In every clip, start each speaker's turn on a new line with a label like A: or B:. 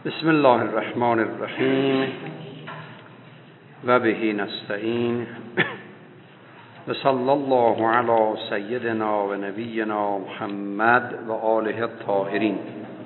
A: بسم الله الرحمن الرحیم و به نستعین و صلی الله علی سیدنا و نبینا محمد و آله الطاهرین.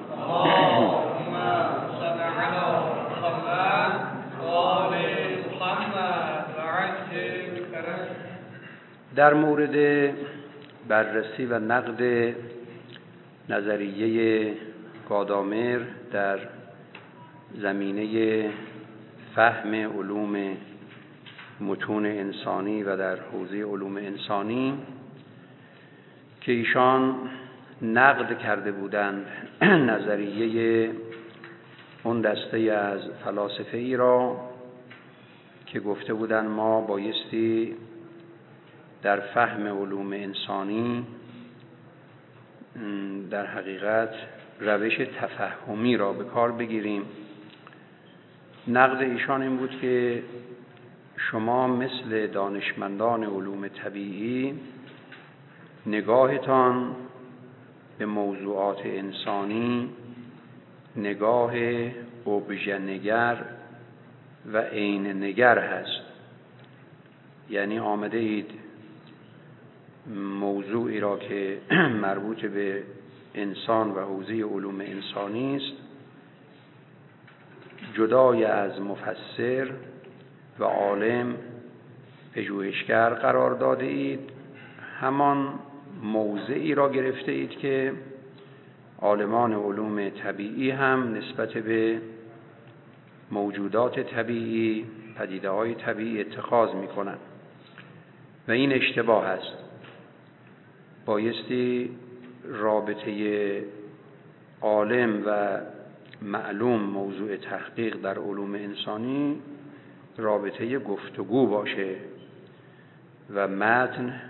A: در مورد بررسی و نقد نظریه گادامر در زمینه فهم علوم متون انسانی و در حوزه علوم انسانی که ایشان نقد کرده بودند نظریه اون دسته از فلاسفه ای را که گفته بودند ما بایستی در فهم علوم انسانی در حقیقت روش تفهمی را به کار بگیریم. نقد ایشان این بود که شما مثل دانشمندان علوم طبیعی نگاهتان به موضوعات انسانی نگاه ابژه نگر و عین نگر هست، یعنی آمده اید موضوعی را که مربوط به انسان و حوزه علوم انسانی است جدای از مفسر و عالم پژوهشگر قرار داده اید، همان موضعی را گرفته اید که عالمان علوم طبیعی هم نسبت به موجودات طبیعی، پدیده‌های طبیعی اتخاذ می‌کنند و این اشتباه است. بایستی رابطه عالم و معلوم موضوع تحقیق در علوم انسانی رابطه گفتگو باشه و متن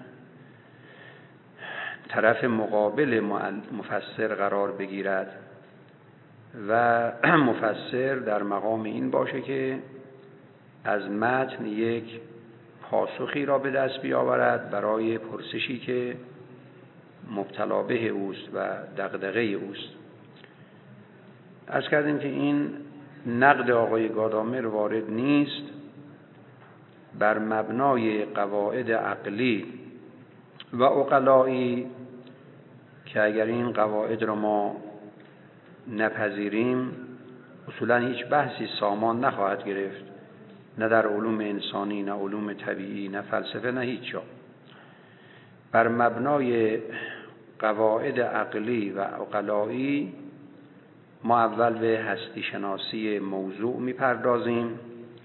A: طرف مقابل مفسر قرار بگیرد و مفسر در مقام این باشه که از متن یک پاسخی را به دست بیاورد برای پرسشی که مبتلا به اوست و دغدغه اوست. عرض کردیم که این نقد آقای گادامر وارد نیست، بر مبنای قواعد عقلی و عقلایی که اگر این قواعد را ما نپذیریم اصولا هیچ بحثی سامان نخواهد گرفت، نه در علوم انسانی، نه علوم طبیعی، نه فلسفه، نه هیچ جا. بر مبنای قواعد عقلی و عقلایی ما اول به هستی شناسی موضوع میپردازیم.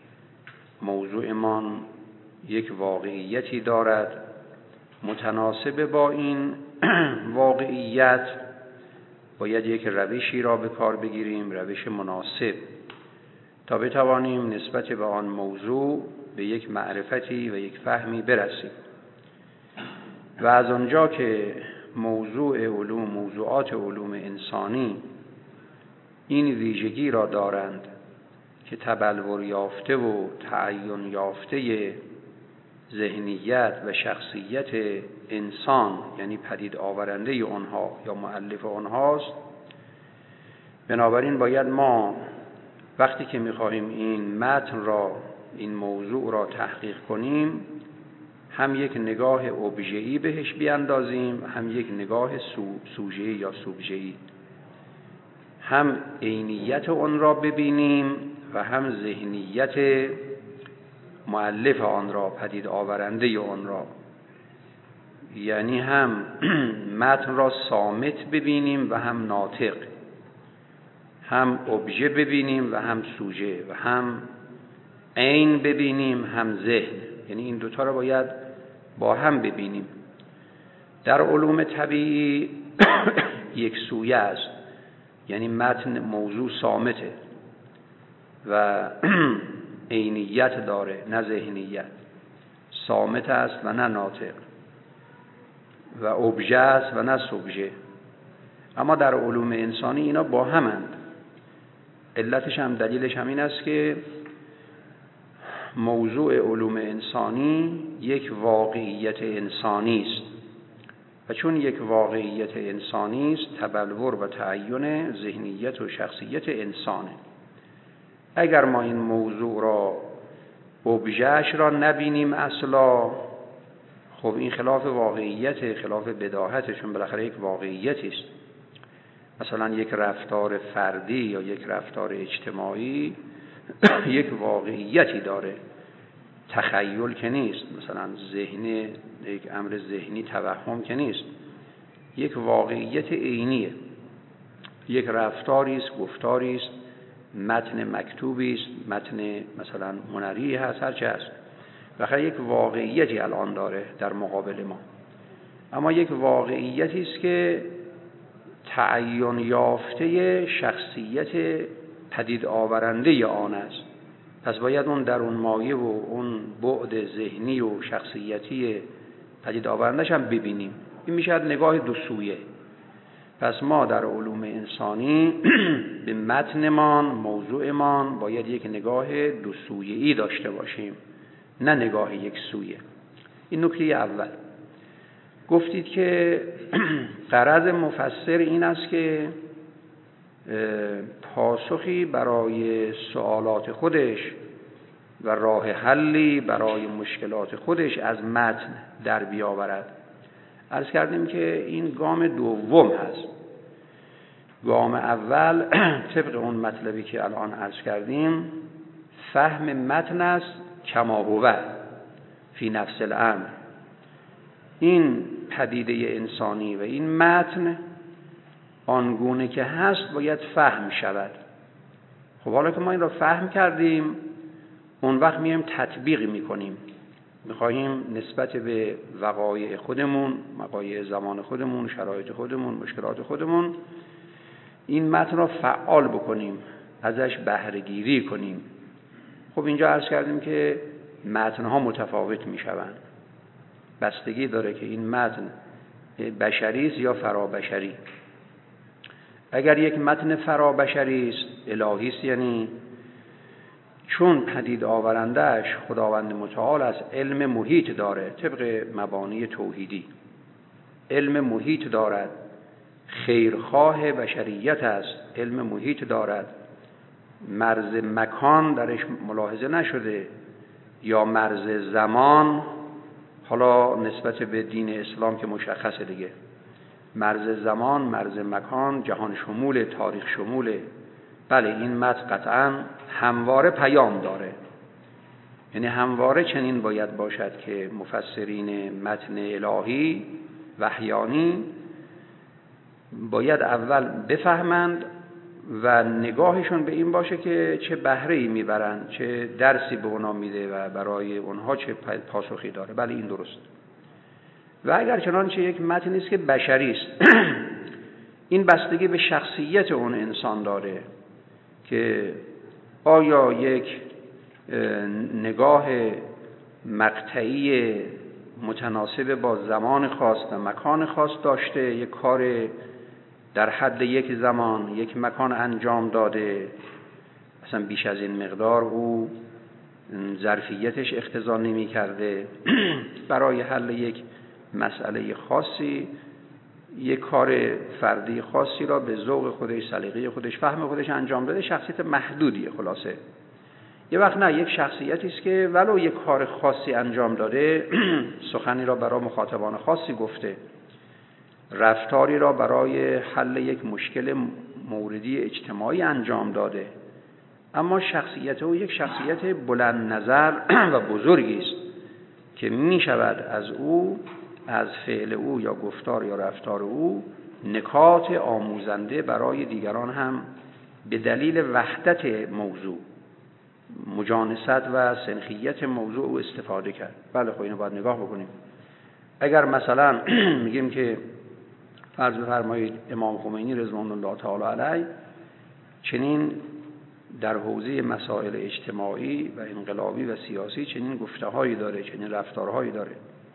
A: موضوعمان یک واقعیتی دارد، متناسب با این واقعیت باید یک روشی را به کار بگیریم، روش مناسب، تا بتوانیم نسبت به آن موضوع به یک معرفتی و یک فهمی برسیم. و از آنجا که موضوعات علوم انسانی این ویژگی را دارند که تبلور یافته و تعین یافته ذهنیت و شخصیت انسان، یعنی پدید آورنده آنها یا مؤلف آنهاست، بنابراین باید ما وقتی که می‌خواهیم این متن را، این موضوع را تحقیق کنیم، هم یک نگاه ابژه‌ای بهش بیاندازیم، هم یک نگاه سوژه‌ای یا سوبژه‌ای، هم عینیت آن را ببینیم و هم ذهنیت مؤلف آن را، پدید آورنده آن را، یعنی هم متن را صامت ببینیم و هم ناطق، هم ابژه ببینیم و هم سوژه، و هم عین ببینیم هم ذهن، یعنی این دوتا را باید با هم ببینیم. در علوم طبیعی یک سویه است، یعنی متن موضوع صامته و عینیت داره نه ذهنیت، صامت است و نه ناطق، و ابژه است و نه سوبژه. اما در علوم انسانی اینا با همند. علتش هم، دلیلش هم این است که موضوع علوم انسانی یک واقعیت انسانی است و چون یک واقعیت انسانی است تبلور و تعین ذهنیت و شخصیت انسانه. اگر ما این موضوع را ابژه‌اش را نبینیم اصلا، خب این خلاف واقعیت، خلاف بداهت، چون بالاخره یک واقعیتی است. مثلا یک رفتار فردی یا یک رفتار اجتماعی یک واقعیتی داره، تخیل که نیست، مثلا ذهنی، یک امر ذهنی توهم که نیست، یک واقعیت عینیه. یک رفتاری است، گفتاری است، متن مکتوبی است، متن مثلا هنری هست، هر چه هست، بالاخره یک واقعیتی الان داره در مقابل ما. اما یک واقعیتی است که تعین یافته شخصیت پدید آورنده آن است. پس باید اون درون مایه و اون بعد ذهنی و شخصیتی پدید آورنده‌اش هم ببینیم. این میشه نگاه دو سویه. پس ما در علوم انسانی به متنمان، موضوعمان باید یک نگاه دو سویه‌ای داشته باشیم، نه نگاه یک سویه. این نکته اول. گفتید که غرض مفسر این است که پاسخی برای سوالات خودش و راه حلی برای مشکلات خودش از متن در بیاورد. عرض کردیم که این گام دوم هست. گام اول طبق اون مطلبی که الان عرض کردیم فهم متن است کما هو فی نفس الامر. این پدیده انسانی و این متن آنگونه که هست باید فهم شود. خب حالا که ما این را فهم کردیم، اون وقت میایم تطبیق میکنیم، میخواهیم نسبت به وقایع خودمون، وقایع زمان خودمون، شرایط خودمون، مشکلات خودمون این متن را فعال بکنیم، ازش بهره گیری کنیم. خب اینجا عرض کردیم که متنها متفاوت میشوند، بستگی داره که این متن بشری است یا فرابشری. اگر یک متن فرابشری است، الهی است، یعنی چون پدید آورندهش خداوند متعال است، علم محیط داره، طبق مبانی توحیدی علم محیط دارد، خیرخواه بشریت است، علم محیط دارد، مرز مکان درش ملاحظه نشده یا مرز زمان، حالا نسبت به دین اسلام که مشخصه دیگه، مرز زمان، مرز مکان، جهان شمول، تاریخ شمول. بله این متن قطعاً همواره پیام داره، یعنی همواره چنین باید باشد که مفسرین متن الهی وحیانی باید اول بفهمند و نگاهشون به این باشه که چه بهره‌ای میبرند، چه درسی به اونا میده و برای اونها چه پاسخی داره. بله این درست. و اگر چنانچه یک متنی است که بشری است این بستگی به شخصیت اون انسان داره که آیا یک نگاه مقطعی متناسب با زمان خاص و مکان خاص داشته، یک کار در حد یک زمان یک مکان انجام داده، اصلا بیش از این مقدار او ظرفیتش اقتضا نمی کرده برای حل یک مسئله خاصی، یک کار فردی خاصی را به ذوق خودش، سلیقه خودش، فهم خودش انجام داده، شخصیت محدودیه خلاصه. یه وقت نه، یک شخصیتی است که ولو یک کار خاصی انجام داده، سخنی را برای مخاطبان خاصی گفته، رفتاری را برای حل یک مشکل موردی اجتماعی انجام داده، اما شخصیت او یک شخصیت بلند نظر و بزرگی است که می شود از او، از فعل او یا گفتار یا رفتار او نکات آموزنده برای دیگران هم به دلیل وحدت موضوع، مجانست و سنخیت موضوع او استفاده کرد. بله خب اینو باید نگاه بکنیم. اگر مثلا میگیم که فرض بفرمایید امام خمینی رضوان الله تعالی علیه چنین در حوزه مسائل اجتماعی و انقلابی و سیاسی چنین گفته‌هایی داره، چنین رفتارهایی داره،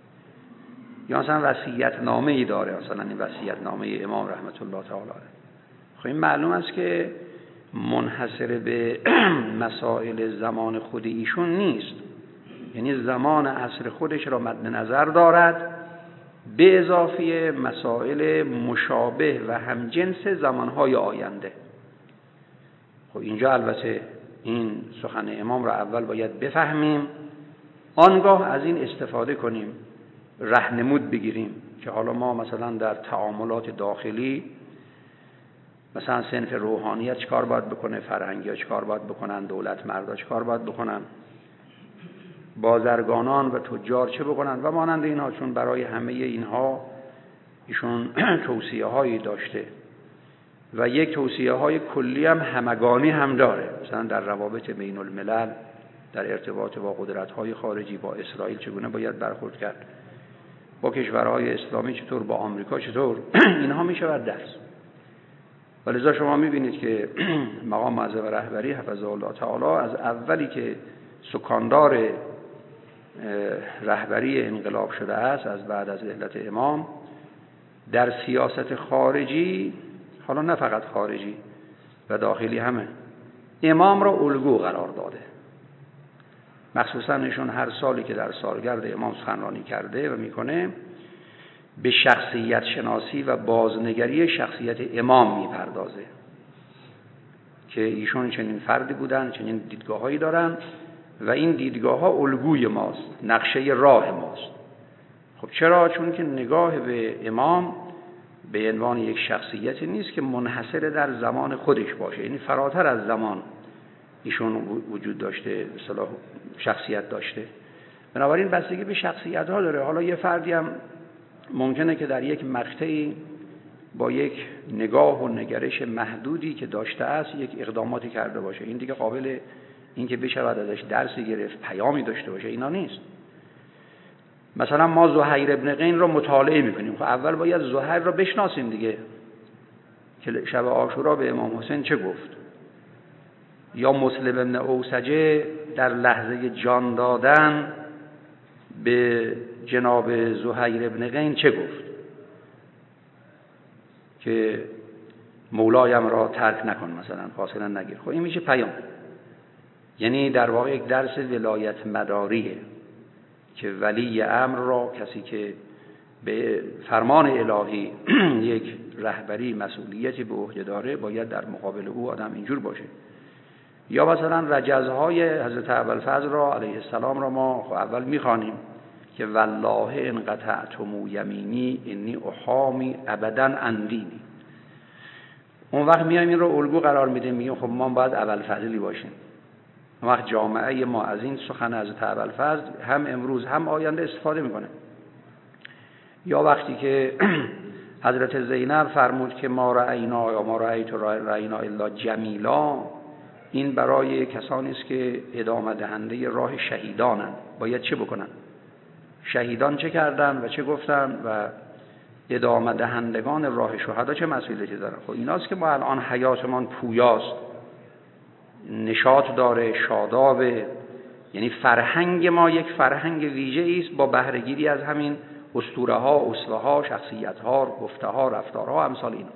A: یا مثلا وصیت‌نامه‌ای داره، مثلا این وصیت‌نامه امام رحمت الله تعالی علیه، خب این معلوم است که منحصر به مسائل زمان خود ایشون نیست، یعنی زمان عصر خودش را مد نظر دارد به اضافه مسائل مشابه و همجنس زمانهای آینده. خب اینجا البته این سخن امام را اول باید بفهمیم، آنگاه از این استفاده کنیم، راهنمود بگیریم که حالا ما مثلا در تعاملات داخلی مثلا صنف روحانیت چیکار باید بکنه، فرهنگی‌ها چیکار باید بکنن، دولت مردا چیکار باید بکنن، بازرگانان و تجار چه بکنن و مانند اینها، چون برای همه اینها ایشون توصیه‌هایی داشته و یک توصیه‌های کلی هم همگانی هم داره. مثلا در روابط بین الملل، در ارتباط با قدرت‌های خارجی، با اسرائیل چگونه باید برخورد کرد، با کشورهای اسلامی چطور، با آمریکا چطور، اینها میشود درس. ولذا شما میبینید که مقام معظم رهبری حفظه الله تعالی از اولی که سکاندار رهبری انقلاب شده است، از بعد از رحلت امام، در سیاست خارجی، حالا نه فقط خارجی و داخلی همه، امام را الگو قرار داده. مخصوصا ایشون هر سالی که در سالگرد امام سخنرانی کرده و میکنه، به شخصیت شناسی و بازنگری شخصیت امام میپردازه که ایشون چنین فردی بودن، چنین دیدگاه‌هایی دارن و این دیدگاه‌ها الگوی ماست، نقشه راه ماست. خب چرا؟ چون که نگاه به امام به عنوان یک شخصیتی نیست که منحصر در زمان خودش باشه، یعنی فراتر از زمان ایشون وجود داشته، به اصطلاح شخصیت داشته. بنابراین بستگی به شخصیت‌ها داره. حالا یه فردی هم ممکنه که در یک مقطعی با یک نگاه و نگرش محدودی که داشته است یک اقداماتی کرده باشه، این دیگه قابل این که بشود ازش درسی گرفت، پیامی داشته باشه، اینا نیست. مثلا ما زهیر ابن قین رو مطالعه میکنیم، خب اول باید زهیر رو بشناسیم دیگه، که شب عاشورا به امام حسین چه گفت، یا مسلم ابن اوسجه در لحظه جان دادن به جناب زهیر ابن قین چه گفت که مولایم را ترک نکن، مثلا فاصله نگیر. خب این میشه پیام، یعنی در واقع یک درس ولایت مداریه که ولی امر را، کسی که به فرمان الهی یک رهبری مسئولیتی به عهده داره، باید در مقابل او آدم اینجور باشه. یا مثلا رجزهای حضرت ابوالفضل را علیه السلام را ما اول میخوانیم که والله ان قطعتم یمینی انی احامی ابدا اندینی. اون وقت میایم این رو الگو قرار میدیم، میگیم خب ما باید ابوالفضلی باشیم. اون وقت جامعه ما از این سخن حضرت ابوالفضل هم امروز هم آینده استفاده میکنه. یا وقتی که حضرت زینب فرمود که ما رأینا یا ما رأینا الا جمیلا، این برای کسانی است که ادامه دهنده راه شهیدانند. باید چه بکنن؟ شهیدان چه کردن و چه گفتن و ادامه دهندگان راه شهدا چه مسئولیتی دارن؟ خب ایناست که ما الان حیاتمان پویاست، نشاط داره، شادابه، یعنی فرهنگ ما یک فرهنگ ویژه‌ای است با بهره‌گیری از همین اسطوره‌ها، اسوه‌ها، شخصیت‌ها، گفته‌ها، رفتارها، امثال اینا.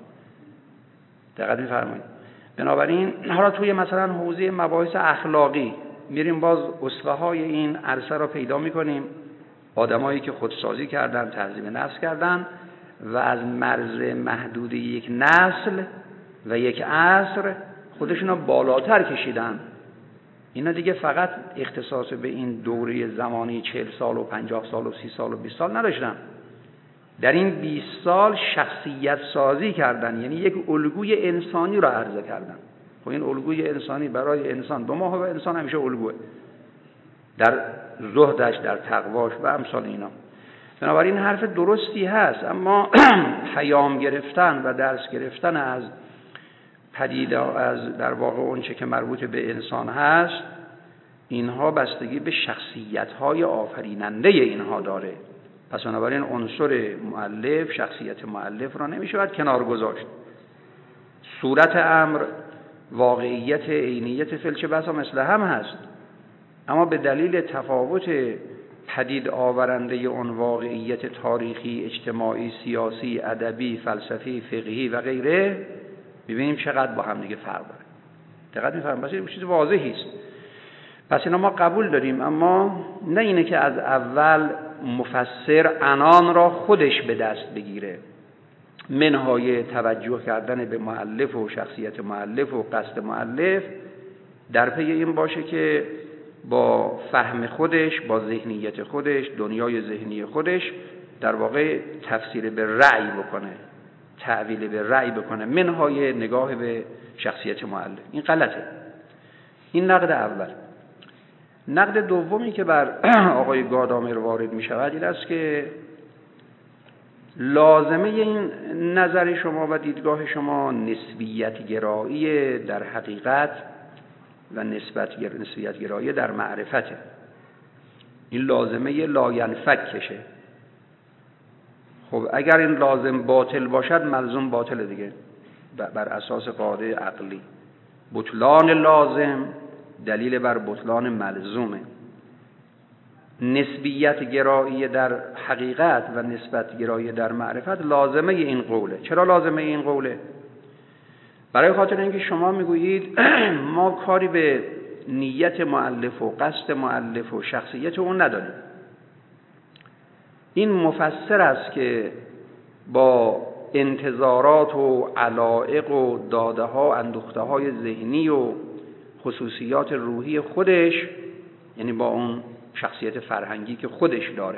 A: دقت می‌فرمایید. بنابراین حالا توی مثلا حوزه مباحث اخلاقی میریم باز اسوه‌های این عرصه را پیدا می‌کنیم، آدمایی که خودسازی کردن، تهذیب نفس کردن و از مرز محدود یک نسل و یک عصر خودشون رو بالاتر کشیدن. اینا دیگه فقط اختصاص به این دوره زمانی 40 سال و 50 سال و 30 سال و 20 سال نداشتن. در این 20 سال شخصیت سازی کردن، یعنی یک الگوی انسانی را عرضه کردن. خب این الگوی انسانی برای انسان، دو ماه انسان همیشه الگوه، در زهدش، در تقواش و امثال اینا. بنابراین حرف درستی هست، اما پیام گرفتن و درس گرفتن از پدیده، از در واقع اون چه که مربوط به انسان هست، اینها بستگی به شخصیت‌های آفریننده اینها داره. پس بنابراین عنصر مؤلف، شخصیت مؤلف را نمی‌شود کنار گذاشت. صورت امر، واقعیت، عینیت فلچه بسا مثل هم هست، اما به دلیل تفاوت پدید آورنده اون واقعیت تاریخی، اجتماعی، سیاسی، ادبی، فلسفی، فقهی و غیره، ببینیم چقدر با هم دیگه فرق داره. دقت می‌فرمایید؟ پس این چیز واضحی است. پس اینا ما قبول داریم، اما نه اینه که از اول مفسر عنان را خودش به دست بگیره. منهای توجه کردن به مؤلف و شخصیت مؤلف و قصد مؤلف در پی این باشه که با فهم خودش، با ذهنیت خودش، دنیای ذهنی خودش در واقع تفسیر به رأی بکنه، تعویل به رأی بکنه منهای نگاه به شخصیت مؤلف. این غلطه. این نقد اول. نقد دومی که بر آقای گادامر وارد می شود این است که لازمه این نظر شما و دیدگاه شما نسبیت گرایی در حقیقت و نسبیت گرایی در معرفته. این لازمه لاینفکشه. خب اگر این لازم باطل باشد ملزوم باطل دیگه، بر اساس قاعده عقلی. بطلان لازم دلیل بر بطلان ملزومه. نسبیت گرایی در حقیقت و نسبت گرایی در معرفت لازمه این قوله. چرا لازمه این قوله؟ برای خاطر اینکه شما میگویید ما کاری به نیت مؤلف و قصد مؤلف و شخصیت اون نداریم. این مفسر است که با انتظارات و علایق و داده ها، اندوخته های ذهنی و خصوصیات روحی خودش، یعنی با اون شخصیت فرهنگی که خودش داره،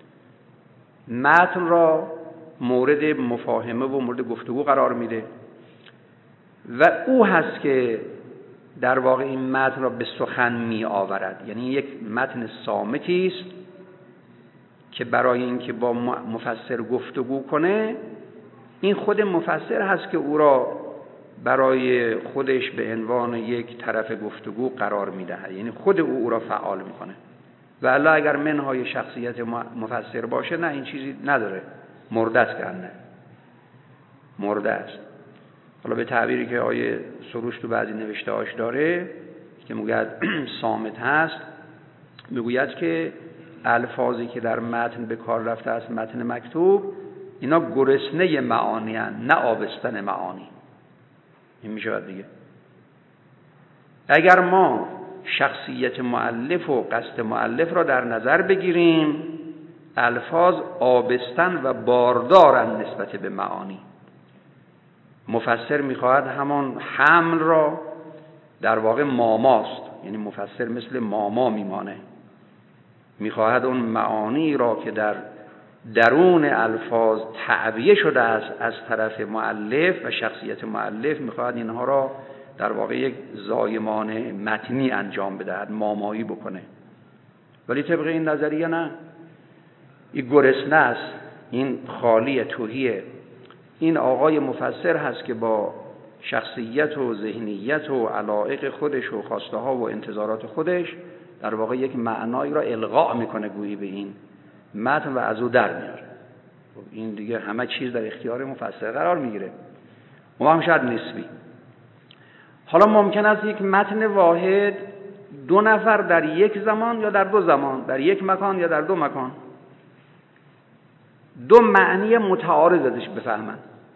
A: متن را مورد مفاهمه و مورد گفتگو قرار میده و او هست که در واقع این متن را به سخن می آورد. یعنی یک متن صامتی است که برای اینکه با مفسر گفتگو کنه، این خود مفسر هست که او را برای خودش به عنوان یک طرف گفتگو قرار میدهد. یعنی خود او را فعال میکنه. و الا اگر منهای شخصیت مفسر باشه، نه، این چیزی نداره، مرده است. کنه مرده است. حالا به تعبیری که آیه سروش تو بعضی نوشته‌هاش داره که میگوید صامت هست، میگوید که الفاظی که در متن به کار رفته است، متن مکتوب، اینا گرسنه معانی هستند، نه آبستن معانی. این میشه دیگه. اگر ما شخصیت مؤلف و قصد مؤلف را در نظر بگیریم، الفاظ آبستن و باردارن نسبت به معانی. مفسر میخواهد همان حمل را، در واقع ماماست، یعنی مفسر مثل ماما میمانه، میخواهد اون معانی را که در درون الفاظ تعبیه شده است از طرف مؤلف و شخصیت مؤلف، میخواهد اینها را در واقع یک زایمان متنی انجام بدهد، مامایی بکنه. ولی طبق این نظریه نه، این گرسنه است، این خالی، تهیه. این آقای مفسر هست که با شخصیت و ذهنیت و علایق خودش و خواسته ها و انتظارات خودش در واقع یک معنایی را القا میکنه گویی به این متن و از او در میاره. این دیگه همه چیز در اختیار مفسر قرار میگیره. اون هم شاید نسبی. حالا ممکن است یک متن واحد دو نفر در یک زمان یا در دو زمان، در یک مکان یا در دو مکان، دو معنی متعارض ازش بفهمن.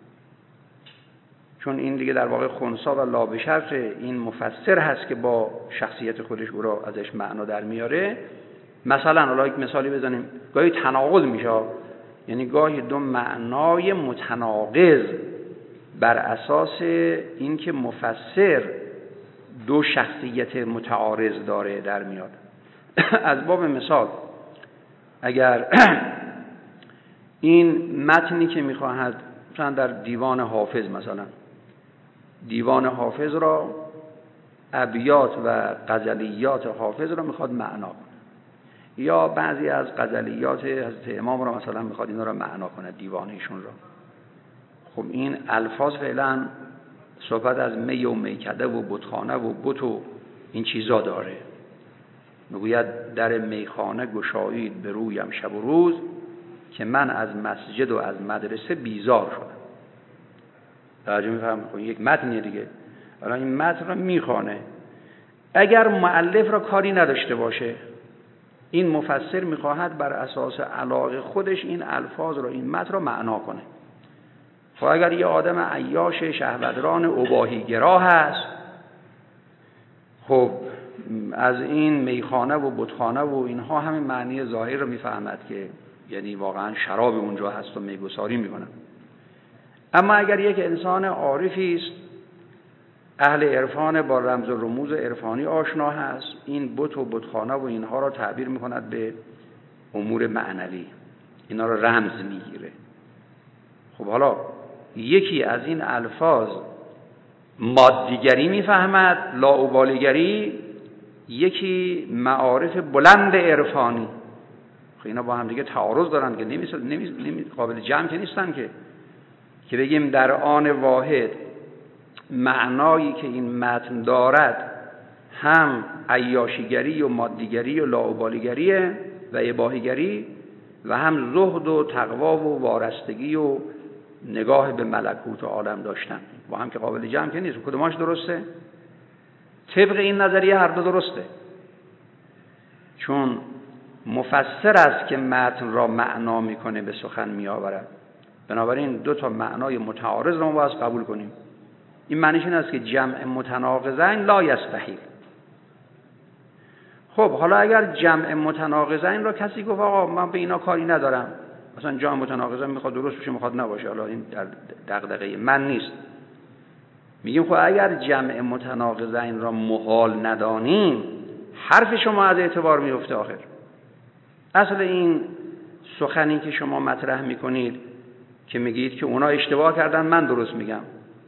A: چون این دیگه در واقع خنثی و لا به شرط این مفسر هست که با شخصیت خودش او را ازش معنا در میاره. مثلا حالا یک مثالی بزنیم، گاهی تناقض میشه، یعنی گاهی دو معنای متناقض بر اساس اینکه مفسر دو شخصیت متعارض داره در میاد. از باب مثال، اگر این متنی که میخواهد مثلا در دیوان حافظ، مثلا دیوان حافظ را، ابیات و غزلیات حافظ را میخواد معنا کنه، یا بعضی از غزلیات حضرت امام را مثلا میخواد اینا را معنا کنه، دیوانشون را. خب این الفاظ فعلا صحبت از می و میکده و بتخانه و بت و این چیزا داره. میگوید در میخانه گشایید به رویم شب و روز، که من از مسجد و از مدرسه بیزار شدم. توجه می‌فرمایید؟ خب یک متنیه دیگه. حالا این متن را میخوانه. اگر مؤلف را کاری نداشته باشه، این مفسر میخواهد بر اساس علاقه خودش این الفاظ را، این متن را معنا کنه. خب اگر یه آدم عیاش شهوتران اباحی‌گرا هست، خب از این میخانه و بتخانه و اینها همین معنی ظاهر رو میفهمد که یعنی واقعا شراب اونجا هست و میگساری میکنه. اما اگر یک انسان عارفی است اهل عرفان با رمز و رموز عرفانی آشنا هست، این بت و بتخانه و اینها را تعبیر میکند به امور معنوی، اینا را رمز میگیره. خب حالا یکی از این الفاظ مادیگری میفهمد، لاابالیگری، یکی معارف بلند عرفانی. خب اینا با هم دیگه تعارض دارن که قابل جمع که نیستن که بگیم در آن واحد معنایی که این متن دارد هم عیاشیگری و مادیگری و لاابالیگریه و اباحیگری و هم زهد و تقوا و وارستگی و نگاه به ملکوت و عالم داشتن. با هم که قابل جمع که نیست. کدوماش درسته؟ طبق این نظریه هر دو درسته، چون مفسر است که متن را معنا میکنه، به سخن میآورد. بنابراین دو تا معنای متعارض را ما باید قبول کنیم. این معنیش این است که جمع متناقضین لا یستحیل. خب حالا اگر جمع متناقضین را کسی گفت آقا من به اینا کاری ندارم، مثلا جمع متناقضین میخواد درست بشه میخواد نباشه، حالا این در دغدغه من نیست. میگیم خب اگر جمع متناقضین را محال ندانیم، حرف شما از اعتبار میفته. آخر اصل این سخنی که شما مطرح میکنید که میگید که اونا اشتباه کردن من درست میگم،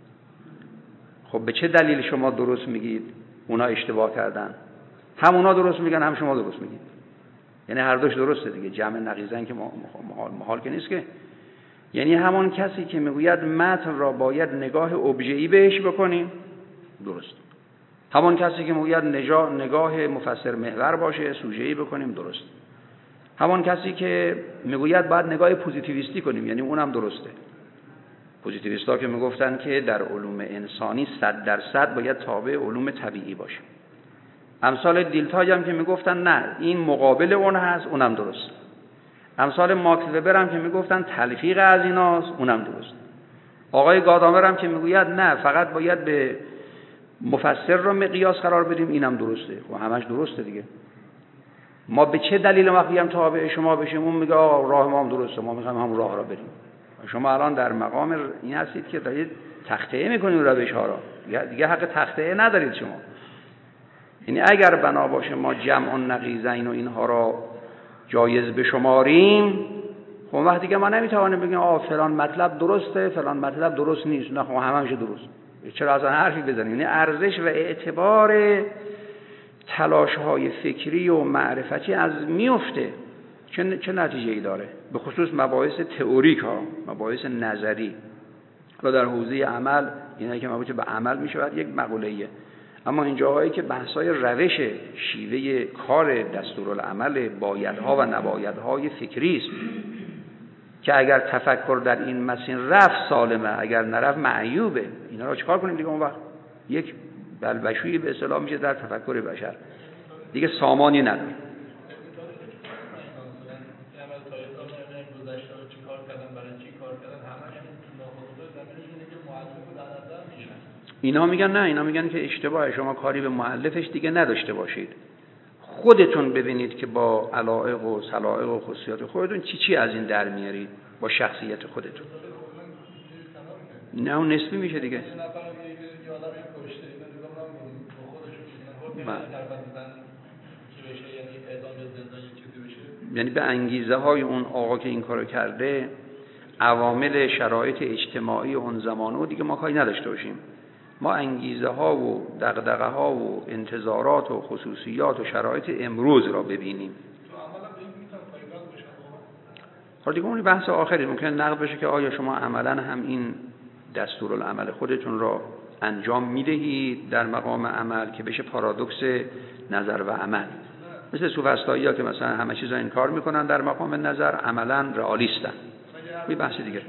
A: خب به چه دلیل شما درست میگید اونا اشتباه کردن؟ هم اونا درست میگن هم شما درست میگید، یعنی هر دوش درسته دیگه. جمع نقیضین که محال که نیست که. یعنی همون کسی که میگوید متن را باید نگاه ابژه‌ای بهش بکنیم، درست. همون کسی که میگوید نگاه مفسر محور باشه، سوژه‌ای بکنیم، درست. همون کسی که میگوید باید نگاه پوزیتیویستی کنیم، یعنی اونم درسته. پوزیتیویستا که میگفتن که در علوم انسانی 100% باید تابع علوم طبیعی باشه. امثال دیلتاج هم که میگفتن نه این مقابل اون هست، اونم درست. امثال ماکس وبر هم که میگفتن تلفیق از ایناست، اونم درست. آقای گادامر هم که میگوید نه فقط باید به مفسر رو مقیاس قرار بدیم، اینم درسته. خب همش درسته دیگه. ما به چه دلیل وقتی هم تابع شما بشیم اون میگه آقا راه ما هم درسته، ما میخوایم همون راه را بریم. شما الان در مقام این هستید که دارید تخطئه میکنید روش ها را، دیگه حق تخطئه ندارید شما. یعنی اگر بنا باشه ما جمع نقیضین و اینها را جایز بشماریم، خب وقتی که ما نمیتوانیم بگیم فلان مطلب درسته فلان مطلب درست نیست، نه خب همه درست. چرا اصلا حرفی بزنیم؟ یعنی ارزش و اعتبار تلاش‌های فکری و معرفتی از میفته. چه نتیجه‌ای داره؟ به خصوص مباحث تئوریک ها، مباحث نظری. و در حوزه عمل اینایی که مربوط به عمل میشود یک مقوله‌ایه، اما این جاهایی که بحث‌های روش شیوه کار دستورالعمل بایدها و نبایدهای فکری است که اگر تفکر در این مسیر رفت سالمه، اگر نرفت معیوبه. اینا رو چیکار کنیم دیگه؟ اون وقت یک بلبشویی به اصطلاح میشه در تفکر بشر، دیگه سامانی نداره. اینا میگن نه، اینا میگن که اشتباهه، شما کاری به مؤلفش دیگه نداشته باشید، خودتون ببینید که با علایق و سلایق و خصوصیات خودتون چی از این در میارید با شخصیت خودتون. نه اون نسبی میشه دیگه. یعنی به انگیزه های اون آقا که این کارو کرده، عوامل شرایط اجتماعی اون زمانه دیگه ما کاری نداشته باشیم. ما انگیزه ها و دغدغه ها و انتظارات و خصوصیات و شرایط امروز را ببینیم. حالا دیگه اون بحث آخری ممکنه نقد بشه که آیا شما عملا هم این دستورالعمل خودتون را انجام میدهید در مقام عمل که بشه پارادوکس نظر و عمل. مثل سوفسطایی ها که مثلا همه چیز را انکار میکنن در مقام نظر، عملا رئالیستن. می بحث دیگه.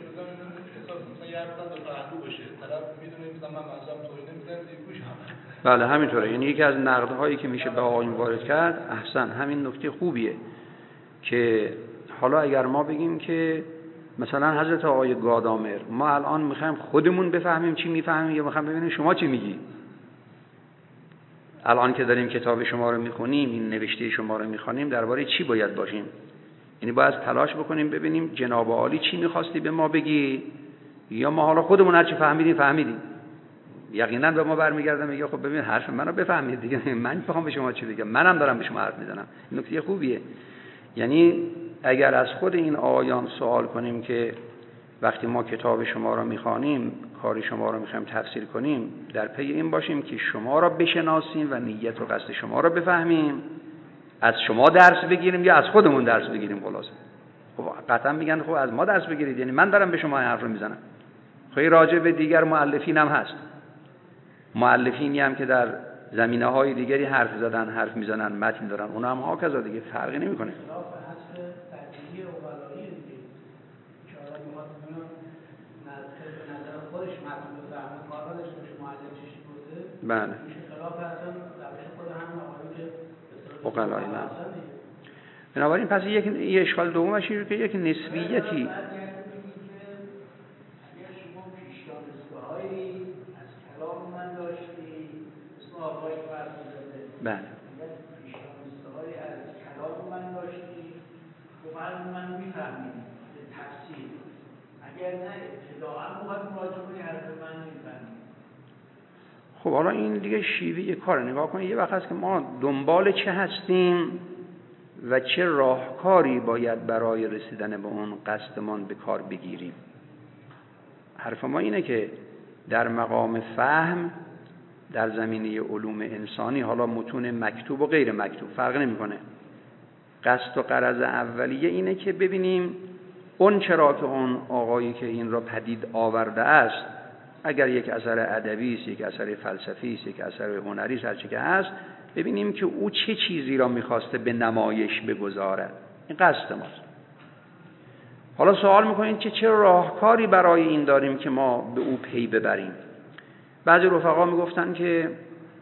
A: بله همینطوره. یعنی یکی از نقدهایی که میشه به آقایون وارد کرد، احسن، همین نکته خوبیه که حالا اگر ما بگیم که مثلا حضرت آقای گادامر ما الان میخوایم خودمون بفهمیم چی میفهمیم یا میخوایم ببینیم شما چی میگی، الان که داریم کتاب شما رو میخونیم، این نوشته شما رو میخونیم، درباره چی باید باشیم؟ یعنی باید تلاش بکنیم ببینیم جناب عالی چی میخواستی به ما بگی، یا ما حالا خودمون هر چی فهمیدیم. یقینا به ما برمیگرده میگه خب ببین حرف منو بفهمید دیگه، من میخوام به شما چی بگم، منم دارم به شما حرف میزنم. این نکته خوبیه. یعنی اگر از خود این آیان سوال کنیم که وقتی ما کتاب شما را میخوانیم، کار شما را میخوایم تفسیر کنیم، در پی این باشیم که شما را بشناسیم و نیت و قصد شما را بفهمیم، از شما درس بگیریم یا از خودمون درس بگیریم. خلاصه خب قطعا میگن خب از ما درس بگیرید، یعنی من دارم به شما حرف رو میزنم. خب راجع به دیگر مؤلفین هم هست، مؤلفینی هم که در زمینه‌های دیگری حرف زدن، حرف میزنن، متن دارن، اونها هم هاکذا دیگه، فرقی نمیکنه. بله. اقلایی نه. بنابراین پس یک اشکال دومش اینه که یک نسبیتی بله.
B: پیش‌آموزهای از کلام من داشتی و من می‌فهمید تفسیر، اگر نه ابتداءً باید مراجعه کنی حرف من می‌فهمید.
A: خب حالا این دیگه شیوه کار نگاه کنید. یه وقت هست که ما دنبال چه هستیم و چه راهکاری باید برای رسیدن به اون قصدمان به کار بگیریم. حرف ما اینه که در مقام فهم در زمینه علوم انسانی، حالا متون مکتوب و غیر مکتوب فرق نمی‌کنه، قصد و غرض اولیه اینه که ببینیم اون چرا که اون آقایی که این را پدید آورده است، اگر یک اثر ادبی است، یک اثر فلسفی است، یک اثر هنری است، هر چه که هست، ببینیم که او چه چیزی را می‌خواسته به نمایش بگذارد. این قصد ماست. حالا سوال می‌کنید که چه راهکاری برای این داریم که ما به او پی ببریم. بعضی رفقا میگفتن که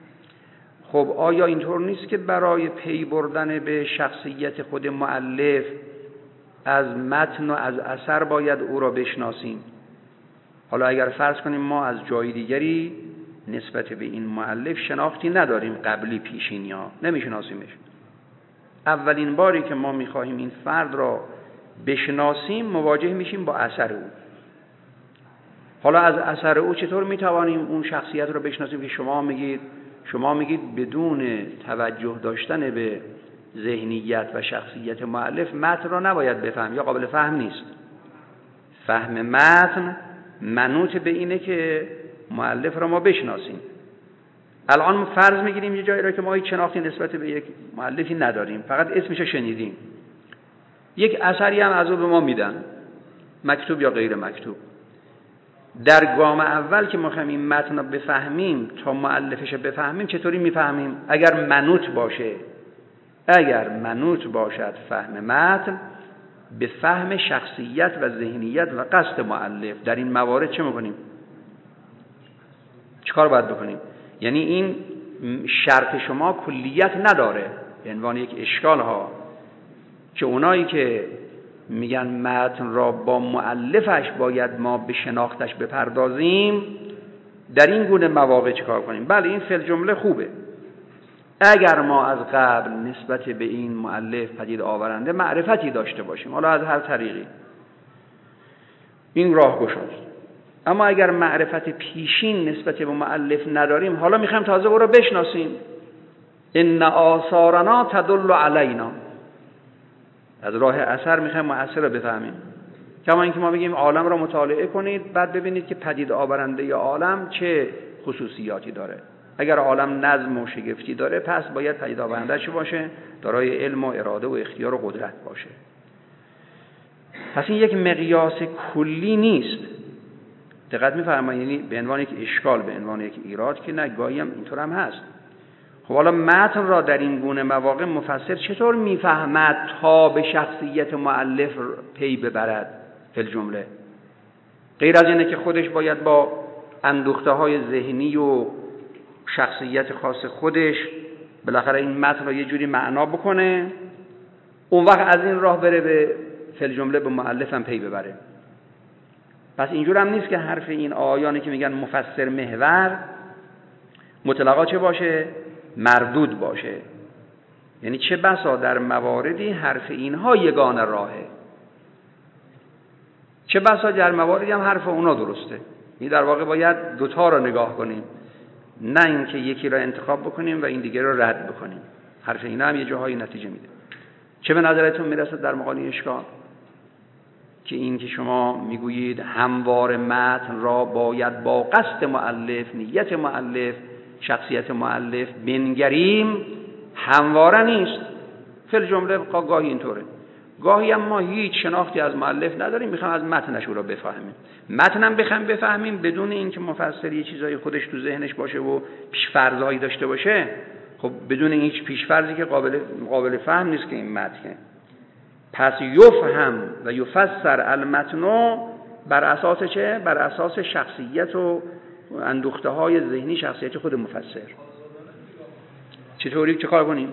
A: خب آیا اینطور نیست که برای پی بردن به شخصیت خود مؤلف از متن و از اثر باید او را بشناسیم؟ حالا اگر فرض کنیم ما از جای دیگری نسبت به این مؤلف شناختی نداریم، قبلی پیشینی ها نمیشناسیمش، اولین باری که ما میخواهیم این فرد را بشناسیم مواجه میشیم با اثر او. حالا از اثر او چطور میتوانیم اون شخصیت رو بشناسیم که شما میگید بدون توجه داشتن به ذهنیت و شخصیت مؤلف متن را نباید بفهم یا قابل فهم نیست. فهم متن منوط به اینه که مؤلف را ما بشناسیم. الان فرض میگیریم یه جایی را که ما هیچ شناختی نسبت به یک مؤلفی نداریم، فقط اسمش رو شنیدیم، یک اثری هم از او به ما میدن، مکتوب یا غیر مکتوب. در گام اول که ما می‌خوایم این متن رو بفهمیم تا مؤلفش رو بفهمیم چطوری میفهمیم؟ اگر منوط باشد فهم متن به فهم شخصیت و ذهنیت و قصد مؤلف، در این موارد چه میکنیم؟ چیکار باید بکنیم؟ یعنی این شرط شما کلیت نداره، به عنوان یک اشکال ها که اونایی که میگن متن را با مؤلفش باید ما به شناختش بپردازیم، در این گونه مواقع چیکار کنیم؟ بله این فعل جمله خوبه اگر ما از قبل نسبت به این مؤلف پدید آورنده معرفتی داشته باشیم، حالا از هر طریقی، این راهگشاست. اما اگر معرفت پیشین نسبت به مؤلف نداریم، حالا میخوایم تازه او را بشناسیم، ان آثارنا تدل علینا، از راه اثر میخوایم مؤثر رو بفهمیم. کما اینکه ما بگیم عالم را مطالعه کنید، بعد ببینید که پدید آورنده ی عالم چه خصوصیاتی داره. اگر عالم نظم و شگفتی داره، پس باید پدید آورنده چه باشه؟ دارای علم و اراده و اختیار و قدرت باشه. پس این یک مقیاس کلی نیست. دقت می‌فرمایید؟ یعنی به عنوان یک اشکال، به عنوان یک ایراد که نه، گاهی هم اینطور هم هست. خب حالا متن را در این گونه مواقع مفسر چطور میفهمد تا به شخصیت مؤلف پی ببرد فی الجمله؟ غیر از اینه که خودش باید با اندوخته‌های ذهنی و شخصیت خاص خودش بالاخره این متن را یه جوری معنا بکنه، اون وقت از این راه بره به فی الجمله به مؤلف هم پی ببره. پس اینجور هم نیست که حرف این آیانی که میگن مفسر محور مطلقا چه باشه؟ مردود باشه. یعنی چه بسا در مواردی حرف اینها یگانه راهه، چه بسا در مواردی هم حرف اونا درسته. این در واقع باید دوتا رو نگاه کنیم. نه اینکه یکی را انتخاب بکنیم و این دیگه را رد بکنیم. حرف اینا هم یه جاهای نتیجه میده. چه به نظرتون میرسه در مقاله اشکال که این که شما میگویید هموار متن را باید با قصد مؤلف، نیت مؤلف، شخصیت مؤلف بنگریم، همواره نیست. فی الجمله گاهی اینطوره، گاهی هم ما هیچ شناختی از مؤلف نداریم، میخوایم از متنش او را بفهمیم. متنم بفهمیم بدون اینکه مفسر یه چیزای خودش تو ذهنش باشه و پیش‌فرضایی داشته باشه. خب بدون هیچ پیش‌فرضی که قابل فهم نیست که این متن. پس یفهم و یفسر المتن بر اساس چه؟ بر اساس شخصیت و اندوخته های ذهنی شخصیت خود مفسر. چطوری چه کار کنیم؟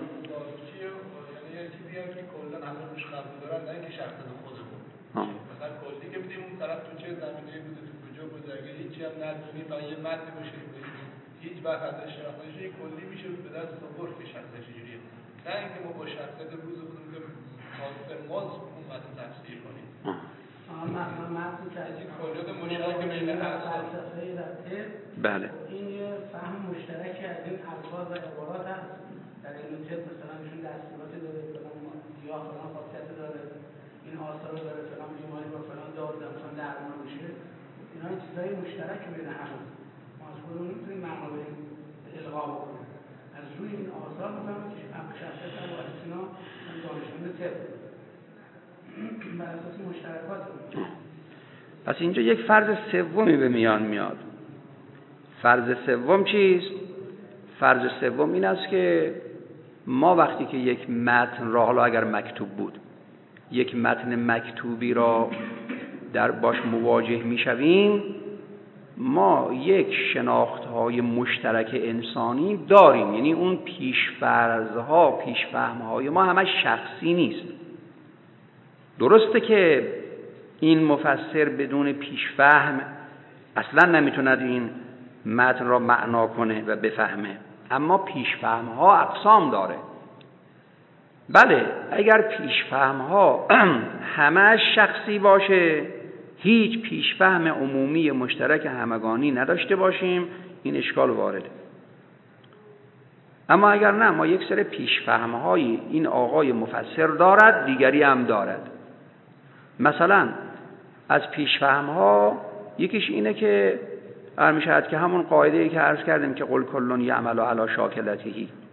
C: مثلا کلی که بدیم اون طرف تو چه زمینه‌ای بوده، تو کجا بوده، اگه هیچی هم ندونیم و یه متن باشه هیچ وقت ازش شناخته نشه، کلی میشه به دست آورد که شخصیت چجوریه. نه اینکه ما با شخصیت روز خودمون که خاص اون متن تفسیر کنیم.
B: متن که
C: کلیات مشترک بین
B: فلسفه رفته.
A: بله.
B: این یه فهم مشترکی از این الفاظ و عبارات هست. در این طب مثلا ایشون دستوراتی داره، فلان گیاه فلان خاصیت داره، این آثار داره، فلان بیماری با فلان دارو مثلا درمان میشه. اینا چیزای مشترک بین همه. ما از خودمون میتونیم معنا بدیم، القا بکنیم. از روی این آثار میفهمیم که شخصیت و اینا دانشمند طب بر اساس مشترکات.
A: پس اینجا یک فرض سومی به میان میاد. فرض سوم چیست؟ فرض سوم این است که ما وقتی که یک متن را، حالا اگر مکتوب بود، یک متن مکتوبی را در باش مواجه میشویم، ما یک شناختهای مشترک انسانی داریم. یعنی اون پیشفرضها، پیشفهمهای ما همش شخصی نیست. درسته که این مفسر بدون پیشفهم اصلا نمیتوند این متن را معنا کنه و بفهمه، اما پیشفهمها اقسام داره. بله، اگر پیشفهمها همه شخصی باشه، هیچ پیشفهم عمومی مشترک همگانی نداشته باشیم، این اشکال وارده. اما اگر نه، ما یک سری پیشفهم‌های این آقای مفسر دارد، دیگری هم دارد. مثلا از پیشفهم‌ها یکیش اینه که میشود که همون قاعده‌ای که عرض کردیم که قل کل یعمل علی شاکلته،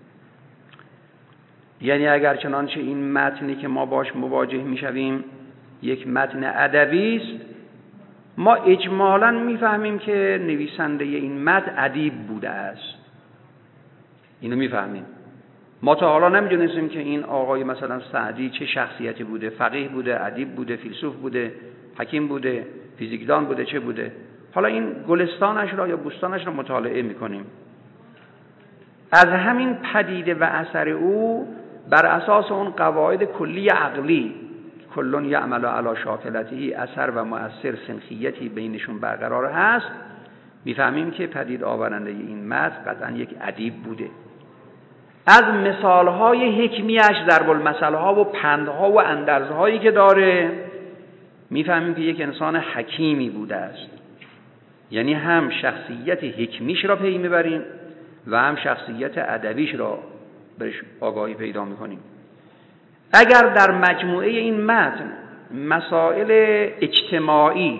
A: یعنی اگر چنانچه این متنی که ما باش مواجه میشویم یک متن ادبی است، ما اجمالاً میفهمیم که نویسنده این متن ادیب بوده است. اینو میفهمیم. ما تا حالا نمیدونستیم که این آقای مثلا سعدی چه شخصیتی بوده، فقیه بوده، ادیب بوده، فیلسوف بوده، حکیم بوده، فیزیکدان بوده، چه بوده. حالا این گلستانش را یا بوستانش را مطالعه میکنیم. از همین پدیده و اثر او بر اساس اون قواعد کلی عقلی، کلون یعمل علی شاکلته، اثر و مؤثر سنخیتی بینشون برقرار هست، میفهمیم که پدید آورنده این متن قطعا یک ادیب بوده. از مثالهای حکمیش، ضرب المثلها و پندها و اندرزهایی که داره، میفهمیم که یک انسان حکیمی بوده است. یعنی هم شخصیت حکمیش را پی میبریم و هم شخصیت ادبیش را برش آگاهی پیدا میکنیم. اگر در مجموعه این متن مسائل اجتماعی،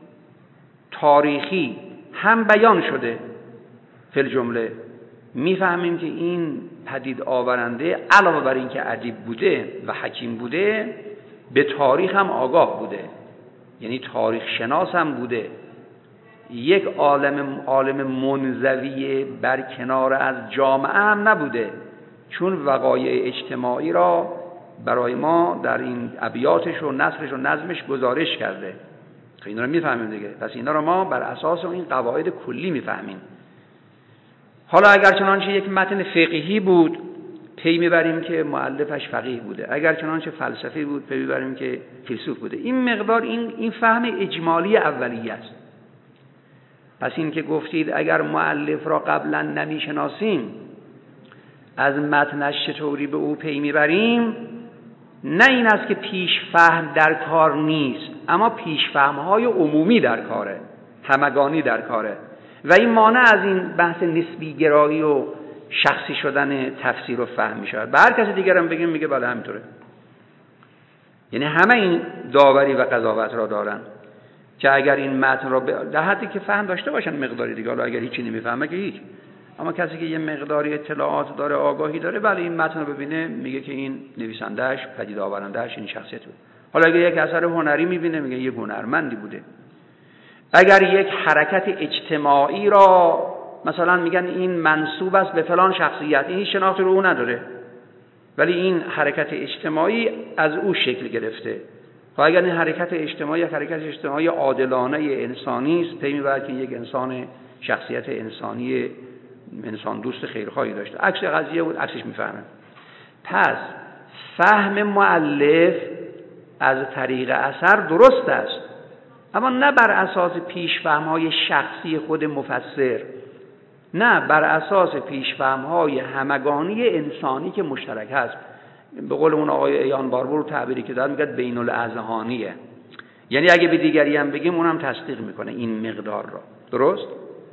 A: تاریخی هم بیان شده، فی الجمله میفهمیم که این پدید آورنده علاوه بر این که ادیب بوده و حکیم بوده، به تاریخ هم آگاه بوده، یعنی تاریخ شناس هم بوده. یک عالم منزوی بر کنار از جامعه هم نبوده، چون وقایع اجتماعی را برای ما در این ابیاتش و نثرش و نظمش گزارش کرده. اینا رو میفهمیم دیگه. پس اینا رو ما بر اساس این قواعد کلی میفهمیم. حالا اگر چنانچه یک متن فقهی بود، پی میبریم که مؤلفش فقیه بوده. اگر چنانچه فلسفی بود، پی میبریم که فیلسوف بوده. این مقدار این فهم اجمالی اولیه است. پس این که گفتید اگر مؤلف را قبلا نمیشناسیم، از متنش چطوری به او پی میبریم، نه این است که پیش فهم در کار نیست، اما پیش فهم‌های عمومی در کاره، همگانی در کاره. و این مانع از این بحث نسبی گرایی و شخصی شدن تفسیر و فهم می شود. به هر کسی دیگر هم بگیم میگه بله همینطوره. یعنی همه این داوری و قضاوت را دارن که اگر این متن را در حدی که فهم داشته باشن مقداری دیگه، حالا اگر هیچی نمیفهمه که هیچ، اما کسی که یه مقداری اطلاعات داره، آگاهی داره، بله این متن رو ببینه میگه که این نویسنده‌اش، پدید آورنده‌اش این شخصیت بود. حالا اگر یک اثر هنری میبینه میگه یه هنرمندی بوده. اگر یک حرکت اجتماعی را مثلا میگن این منسوب است به فلان شخصیت، این هیچ شناختی رو او نداره، ولی این حرکت اجتماعی از او شکل گرفته. و اگر این حرکت اجتماعی عادلانه انسانی است، پی میبرد که یک انسان شخصیت انسانی، انسان دوست خیرخواهی داشته. عکس قضیه بود، عکسش میفهمه. پس فهم مؤلف از طریق اثر درست است، اما نه بر اساس پیشفهم‌های شخصی خود مفسر، نه بر اساس پیشفهم‌های همگانی انسانی که مشترک هست. به قول اون آقای ایان باربور تعبیری که داد میگه بین الاذهانیه، یعنی اگه به دیگری هم بگیم اونم تصدیق میکنه این مقدار را. درست؟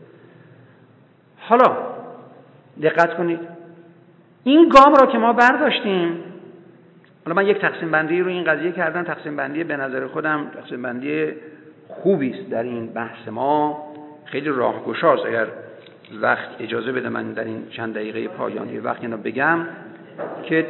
A: حالا دقت کنید، این گام را که ما برداشتیم، حالا من یک تقسیم بندی رو این قضیه کردم، تقسیم بندی به نظر خودم تقسیم بندی خوبی است در این بحث ما، خیلی راهگشاست. اگر وقت اجازه بده من در این چند دقیقه پایانی وقت اینو بگم که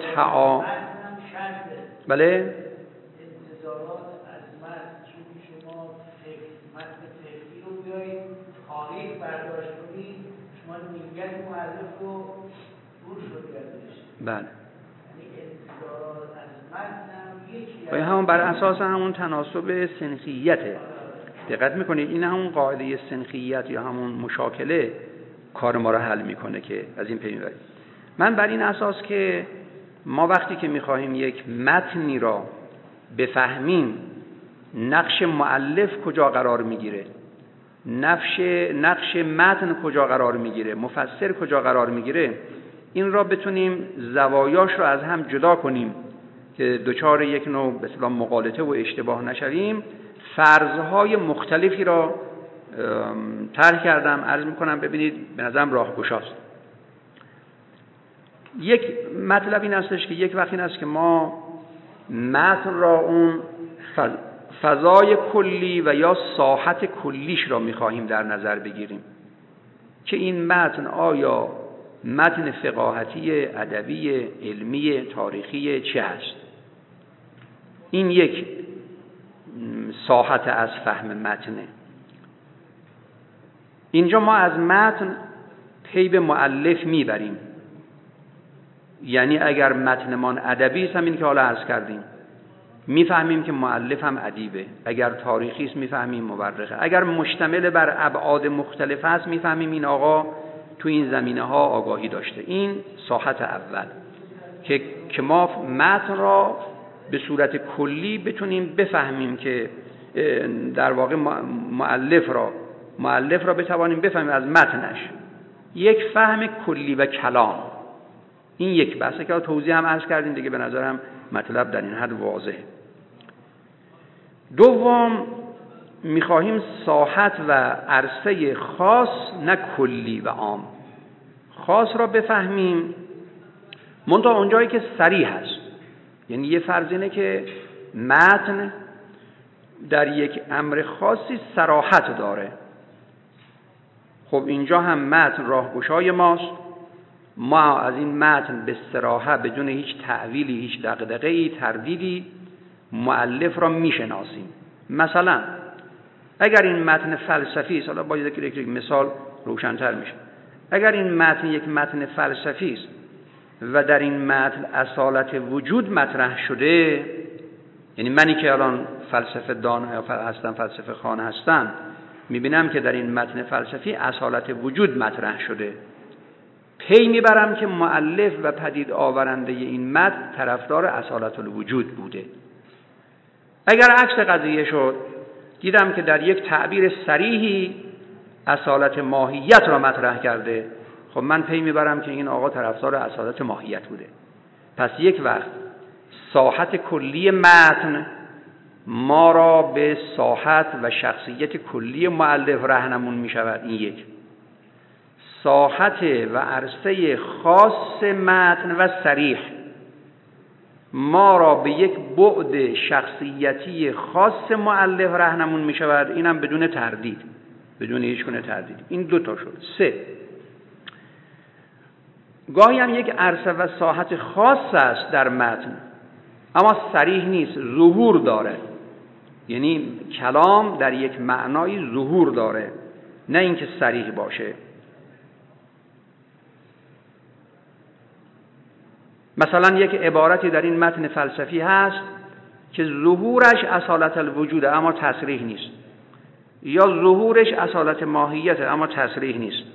A: بله
B: انتظارات از متن، چون شما متن فقهی رو بیایید تاریخ برداشت کنید، شما نیت مؤلف رو دور شد گردش.
A: بله،
B: یعنی انتظارات از متن یکی
A: همون بر اساس همون تناسب سنخیته. دقت میکنید این همون قاعده سنخیت یا همون مشاکله کار ما رو حل میکنه که از این پی میبریم. من بر این اساس که ما وقتی که میخواهیم یک متنی را بفهمیم، نقش مؤلف کجا قرار میگیره، نقش متن کجا قرار میگیره، مفسر کجا قرار میگیره، این را بتونیم زوایاش را از هم جدا کنیم که دچار یک نوع به اصطلاح مغالطه و اشتباه نشویم. فرضهای مختلفی را طرح کردم، عرض میکنم ببینید به نظرم راهگشاست. یک مطلب این هستش که یک وقت این است که ما متن را اون فضای کلی و یا ساحت کلیش را میخواهیم در نظر بگیریم که این متن آیا متن فقاهتی، ادبی، علمی، تاریخی چه هست. این یک ساحت از فهم متنه. اینجا ما از متن پی به مؤلف میبریم، یعنی اگر متنمان ادبی است، همین که حالا عرض کردیم، میفهمیم که مؤلف هم ادیبه. اگر تاریخی است میفهمیم مورخه. اگر مشتمل بر ابعاد مختلف است میفهمیم این آقا تو این زمینه ها آگاهی داشته. این ساحت اول که ما متن را به صورت کلی بتونیم بفهمیم، که در واقع مؤلف را بتوانیم بفهمیم از متنش یک فهم کلی و کلام. این یک بحثه که توضیح هم عرض کردیم دیگه، به نظرم مطلب در این حد واضحه. دوم، میخواهیم ساحت و عرصه خاص نه کلی و عام، خاص را بفهمیم منتها اونجایی که صریح هست. یعنی یه فرض اینه که متن در یک امر خاصی صراحت داره. خب اینجا هم متن راهگشای ماست، ما از این متن به صراحت بدون هیچ تعویلی، هیچ دغدغه‌ای، تردیدی مؤلف را میشناسیم. مثلا اگر این متن فلسفی است، حالا با یک مثال روشن‌تر میشه. اگر این متن یک متن فلسفی است و در این متن اصالت وجود مطرح شده، یعنی منی که الان فلسفه دان هستم، فلسفه خوان هستم، میبینم که در این متن فلسفی اصالت وجود مطرح شده، پی میبرم که مؤلف و پدید آورنده این متن طرفدار اصالت الوجود بوده. اگر عکس قضیه شد، دیدم که در یک تعبیر صریحی اصالت ماهیت را مطرح کرده، خب من پی میبرم که این آقا طرفدار اصالت ماهیت بوده. پس یک وقت ساحت کلی متن ما را به ساحت و شخصیت کلی مؤلف راهنمون میشود. این یک. ساحت و عرصه خاص متن و صریح ما را به یک بعد شخصیتی خاص مؤلف راهنمون می شود، اینم بدون تردید، بدون هیچ گونه تردید. این دو تا شد. 3، گاهی هم یک عرصه و ساحت خاص است در متن اما صریح نیست، ظهور داره، یعنی کلام در یک معنای ظهور داره، نه اینکه صریح باشه. مثلا یک عبارتی در این متن فلسفی هست که ظهورش اصالت الوجود اما تصریح نیست، یا ظهورش اصالت ماهیت اما تصریح نیست.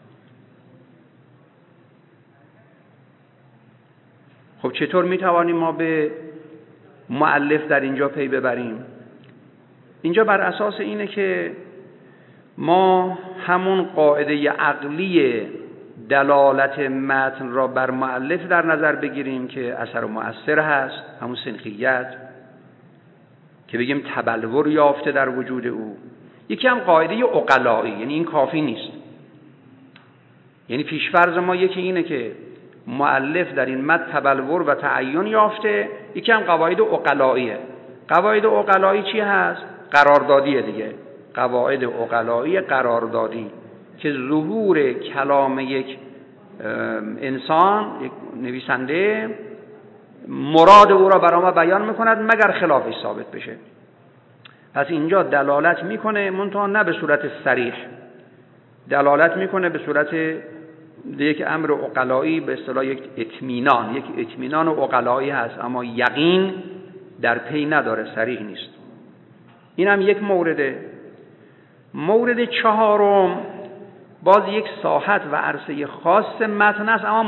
A: خب چطور میتوانیم ما به مؤلف در اینجا پی ببریم؟ اینجا بر اساس اینه که ما همون قاعده عقلی دلالت متن را بر مؤلف در نظر بگیریم که اثر و مؤثر هست، همون سنخیت، که بگیم تبلور یافته در وجود او. یکی هم قاعده عقلایی، یعنی این کافی نیست. یعنی پیشفرض ما یکی اینه که مؤلف در این متن تبلور و تعین یافته، یکی هم قواعد عقلاییه. قواعد عقلایی چی هست؟ قراردادیه دیگه. قواعد عقلایی قراردادی که ظهور کلام یک انسان، یک نویسنده، مراد او را برای ما بیان میکند مگر خلافش ثابت بشه. پس اینجا دلالت میکنه، منتها نه به صورت صریح، دلالت میکنه به صورت یک امر عقلایی، به اصطلاح یک اطمینان عقلایی هست، اما یقین در پی نداره، صریح نیست. این هم یک مورده. مورد 4 باز یک ساحت و عرصه خاص متن است اما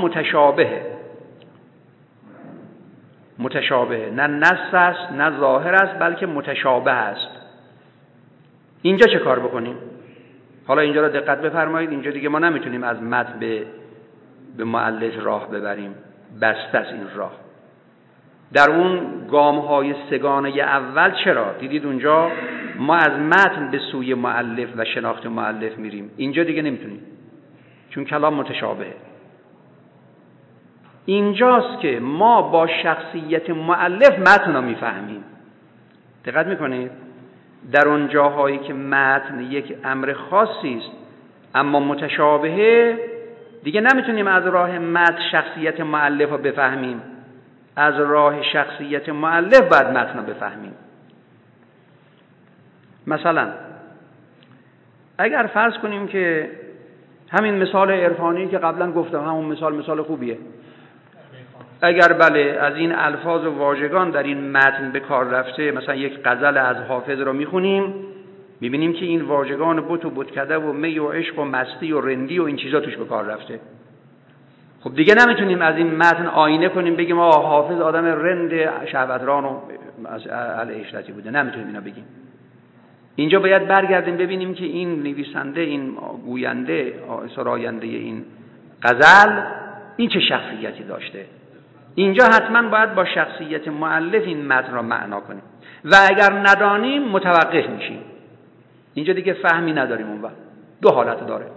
A: متشابه، نه نص است نه ظاهر است، بلکه متشابه است. اینجا چه کار بکنیم؟ حالا اینجا را دقت بفرمایید. اینجا دیگه ما نمیتونیم از متن به مؤلف راه ببریم، بسته است این راه. در اون گام‌های سگانه اول چرا؟ دیدید اونجا ما از متن به سوی مؤلف و شناخت مؤلف میریم، اینجا دیگه نمیتونیم چون کلام متشابهه. اینجاست که ما با شخصیت مؤلف متن رو میفهمیم. دقت میکنید؟ در اون جاهایی که متن یک امر خاصی است اما متشابهه، دیگه نمیتونیم از راه متن شخصیت مؤلف رو بفهمیم، از راه شخصیت مؤلف باید متن رو بفهمیم. مثلا اگر فرض کنیم که همین مثال عرفانی که قبلا گفتم، همون مثال خوبیه. اگر بله از این الفاظ و واژگان در این متن به کار رفته، مثلا یک غزل از حافظ رو میخونیم، میبینیم که این واژگان بت و بتکده و می و عشق و مستی و رندی و این چیزا توش به کار رفته. خب دیگه نمیتونیم از این متن آینه کنیم بگیم حافظ آدم رند شهوتران و العشرتی بوده، نمیتونیم اینا بگیم. اینجا باید برگردیم ببینیم که این نویسنده، این گوینده، سراینده این غزل، این چه شخصیتی داشته. اینجا حتما باید با شخصیت مؤلف این متن را معنا کنیم و اگر ندانیم متوقف میشیم. اینجا دیگه فهمی نداریم. اون وقت دو حالت داره.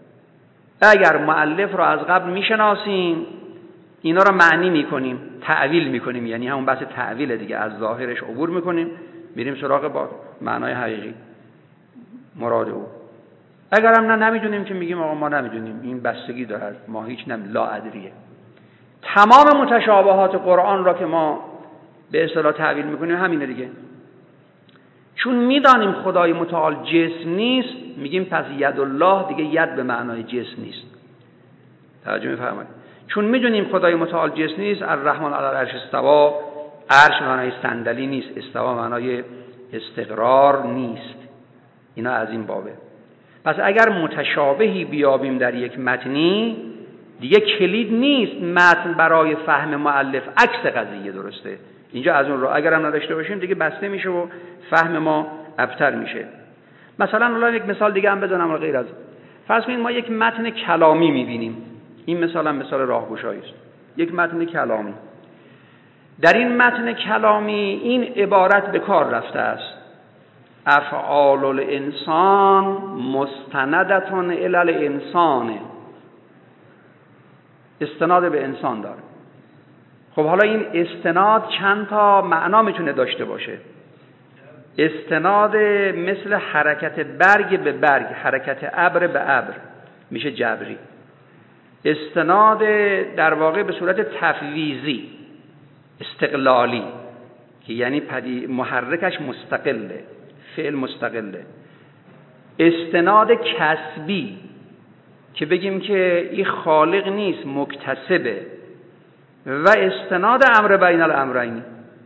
A: اگر مؤلف را از قبل میشناسیم، اینا را معنی میکنیم، تعویل میکنیم، یعنی همون بحث تعویل دیگه، از ظاهرش عبور میکنیم، میریم سراغ با معنای حقیقی مراد او. اگر هم نمیدونیم که میگیم آقا ما نمیدونیم، این بستگی داره، ما هیچ لا ادریه. تمام متشابهات قرآن را که ما به اصطلاح تعویل میکنیم همینه دیگه. چون میدانیم خدای متعال جسم نیست، میگیم پس ید الله دیگه ید به معنای جسم نیست. توجه میفرمایید؟ چون میدونیم خدای متعال جسم نیست، الرحمن علی العرش استوا، عرش معنای صندلی نیست، استوا معنای استقرار نیست. اینا از این بابه. پس اگر متشابهی بیابیم در یک متنی، دیگه کلید نیست متن برای فهم مؤلف، عکس قضیه درسته. اینجا از اون رو اگر هم نداشته باشیم دیگه بسته میشه و فهم ما ابتر میشه. مثلا الان یک مثال دیگه هم بزنم غیر از فرض کنید ما یک متن کلامی میبینیم. این مثال هم مثال راهگشایی است. یک متن کلامی. در این متن کلامی این عبارت به کار رفته است: افعال الانسان مستندتون الی الانسان استناد به انسان داره. خب حالا این استناد چند تا معنا میتونه داشته باشه. استناد مثل حرکت برگ به برگ، حرکت ابر به ابر میشه جبری. استناد در واقع به صورت تفویضی، استقلالی، که یعنی محرکش مستقله، فعل مستقله. استناد کسبی که بگیم که این خالق نیست، مکتسبه. و استناد امر بین الامرین،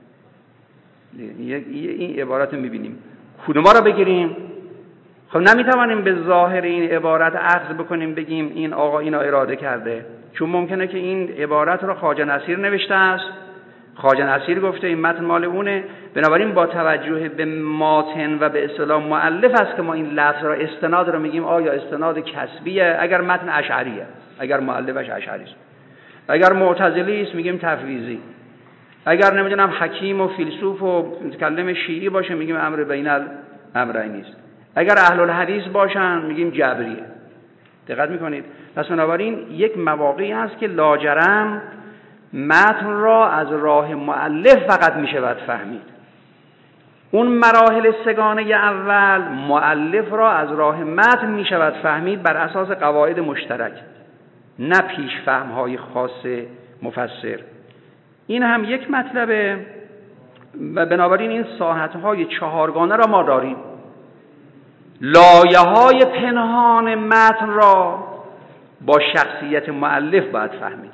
A: این عبارت رو میبینیم. کدوما رو بگیریم؟ خب نمیتوانیم به ظاهر این عبارت اخذ بکنیم بگیم این آقا اینا اراده کرده، چون ممکنه که این عبارت رو خواجه نصیر نوشته است، خواجه نصیر گفته این متن مال اونه. بنابراین با توجه به ماتن و به اصطلاح مؤلف است که ما این لفظ را استناد رو میگیم آیا استناد کسبیه اگر متن اشعریه، اگر مؤلفش اشعری است. اگر معتزلی است میگیم تفویضی. اگر نمیدونم حکیم و فیلسوف و متکلم شیعی باشه میگیم امر بین الامرین است. اگر اهل الحدیث باشن میگیم جبریه. دقت میکنید؟ پس بنابراین یک مواقعی هست که لاجرم متن را از راه مؤلف فقط میشود فهمید. اون مراحل سگانه اول مؤلف را از راه متن میشود فهمید بر اساس قواعد مشترک، نه پیش فهم‌های خاص مفسر. این هم یک مطلبه. و بنابراین این ساحت‌های چهارگانه را ما داریم. لایه‌های پنهان متن را با شخصیت مؤلف باید فهمید.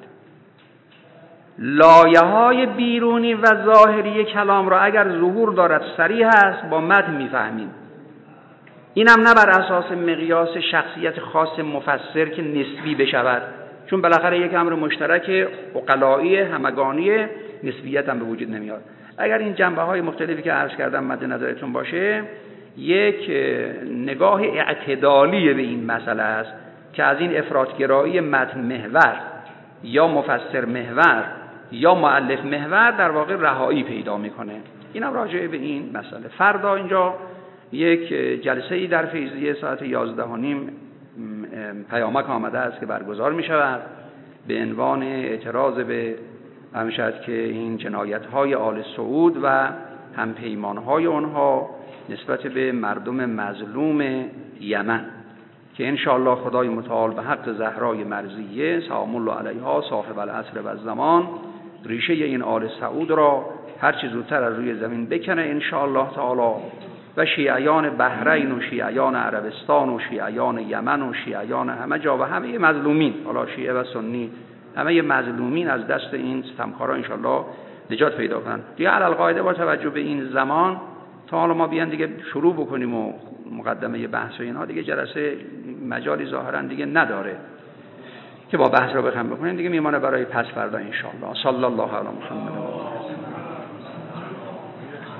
A: لایه‌های بیرونی و ظاهری کلام را اگر ظهور دارد صریح است با متن می‌فهمیم. این هم نه بر اساس مقیاس شخصیت خاص مفسر که نسبی بشود، چون بالاخره یک امر مشترک عقلائی همگانی، نسبیت هم به وجود نمیاد. اگر این جنبه‌های مختلفی که عرض کردم مد نظرتون باشه، یک نگاه اعتدالی به این مسئله است که از این افراط‌گرایی متن محور یا مفسر محور یا مؤلف محور در واقع رهایی پیدا میکنه. اینم راجع به این مسئله. فردا اینجا یک جلسه‌ای در فیضیه ساعت 11:30 پیامک آمده است که برگزار می شود به عنوان اعتراض به همشد که این جنایت‌های آل سعود و همپیمان‌های آنها نسبت به مردم مظلوم یمن که انشاءالله خدای متعال به حق زهرای مرضیه سلام الله علیها صاحب العصر و الزمان ریشه این آل سعود را هر چه زودتر از روی زمین بکنه انشاءالله تعالی، و شیعیان بحرین و شیعیان عربستان و شیعیان یمن و شیعیان همه جا و همه مظلومین، حالا شیعه و سنی، همه مظلومین از دست این ستمکارا انشاءالله نجات پیدا کنن. دیگه علالقاعده با توجه به این زمان تا حالا ما بیان دیگه شروع بکنیم و مقدمه بحث و اینها، دیگه جلسه مجالی ظاهرا دیگه نداره که با بحث رو بخوام بکنیم، دیگه میمونه برای پس فردا انشاءالله. صلی الله علی محمد.